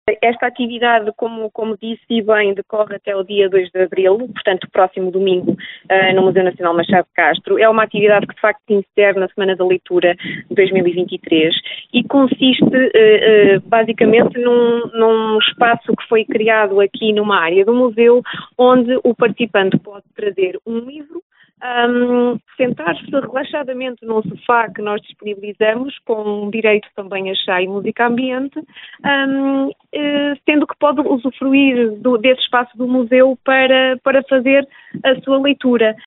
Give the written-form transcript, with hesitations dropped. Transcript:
Esta atividade, como disse e bem, decorre até o dia 2 de abril, portanto, próximo domingo, no Museu Nacional Machado de Castro. É uma atividade que, de facto, se insere na Semana da Leitura de 2023 e consiste, basicamente, num espaço que foi criado aqui numa área do museu, onde o participante pode trazer um livro, sentar-se relaxadamente num sofá que nós disponibilizamos, com direito também a chá e música ambiente, sendo que pode usufruir desse espaço do museu para fazer a sua leitura.